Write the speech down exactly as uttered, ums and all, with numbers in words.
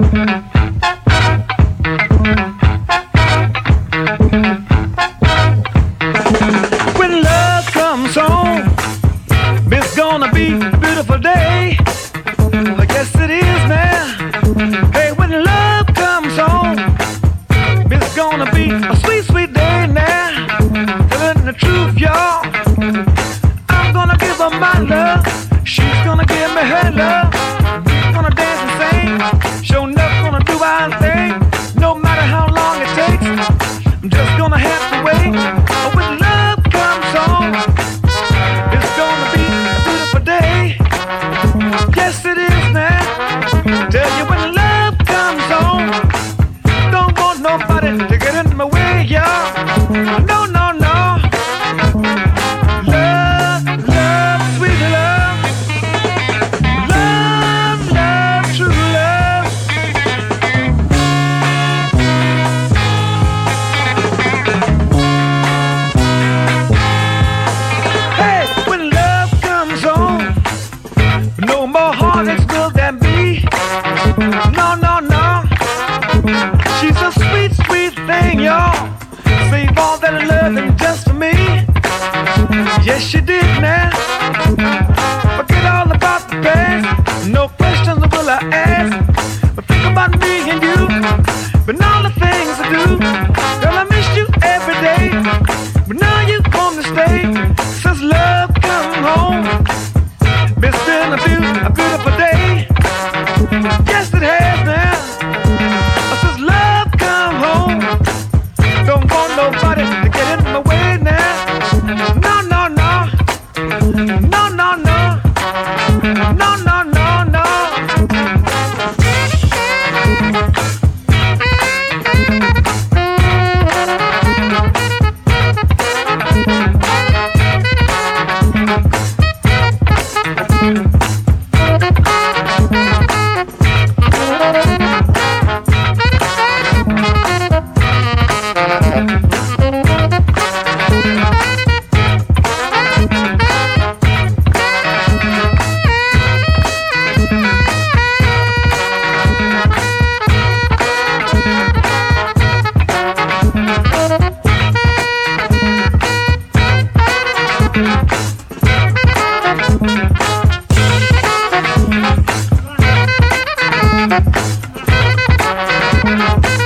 When love comes home, it's gonna be a beautiful day. I guess it is, man. Hey, when love comes home, it's gonna be a sweet, sweet day now. Telling the truth, y'all, I'm gonna give her my love. She's gonna give me her love. We're gonna dance and sing. Sure enough, gonna do our thing. No matter how long it takes, I'm just gonna have to wait. When love comes home, it's gonna be a beautiful day. Yes, it is now. Tell you when love comes home, don't want nobody to get in my way, y'all. No, no, no. Love, love, sweet love. Love, love, true love. Hey, when love comes home, no more heartaches will there be. No, no, no. She's a sweet, sweet thing, y'all. Save all that loving just for me. Yes, you did now. Forget all about the past. No questions will I ask. But think about me and you. But all the things I do. Girl, I miss you every day. But now you want to stay. Since love come home, it's been a, be- a beautiful day. Yes, it has now. Since love come home, don't want nobody to get in my way now. No, no, no. No, no, no. No, no, no, no. Thank you.